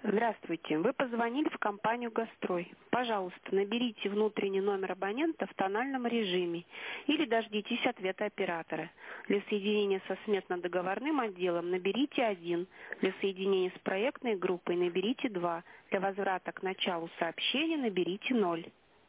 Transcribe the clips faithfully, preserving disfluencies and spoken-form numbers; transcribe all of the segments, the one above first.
Здравствуйте. Вы позвонили в компанию «Газстрой». Пожалуйста, наберите внутренний номер абонента в тональном режиме или дождитесь ответа оператора. Для соединения со сметно-договорным отделом наберите один. Для соединения с проектной группой наберите два. Для возврата к началу сообщения наберите ноль.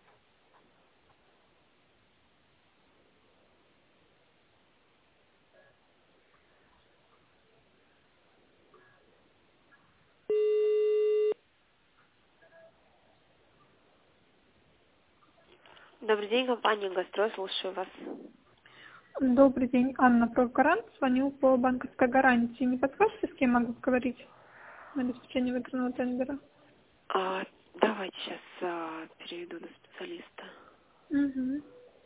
Добрый день, компания «Газстрой», слушаю вас. Добрый день, Анна Прокурант. Звоню по банковской гарантии. Не подскажете, с кем могу говорить на обеспечение выигранного тендера? А, давайте сейчас а, переведу на специалиста. Угу.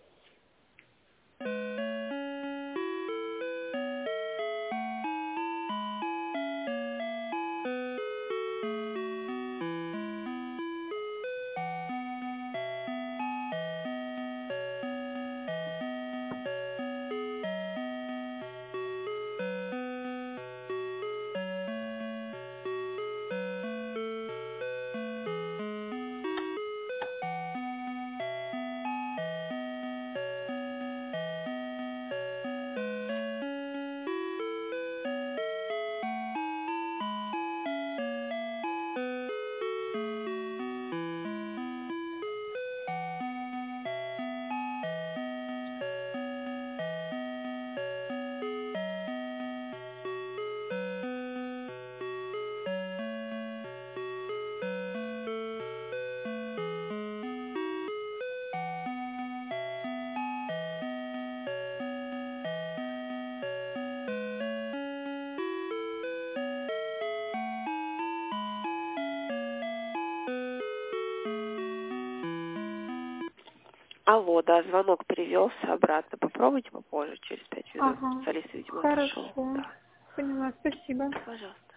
Алло, да, звонок перевелся обратно. Попробуйте попозже, через пять минут. Ага. Специалист, видимо, Хорошо. отошел. Да. Поняла, спасибо. Пожалуйста.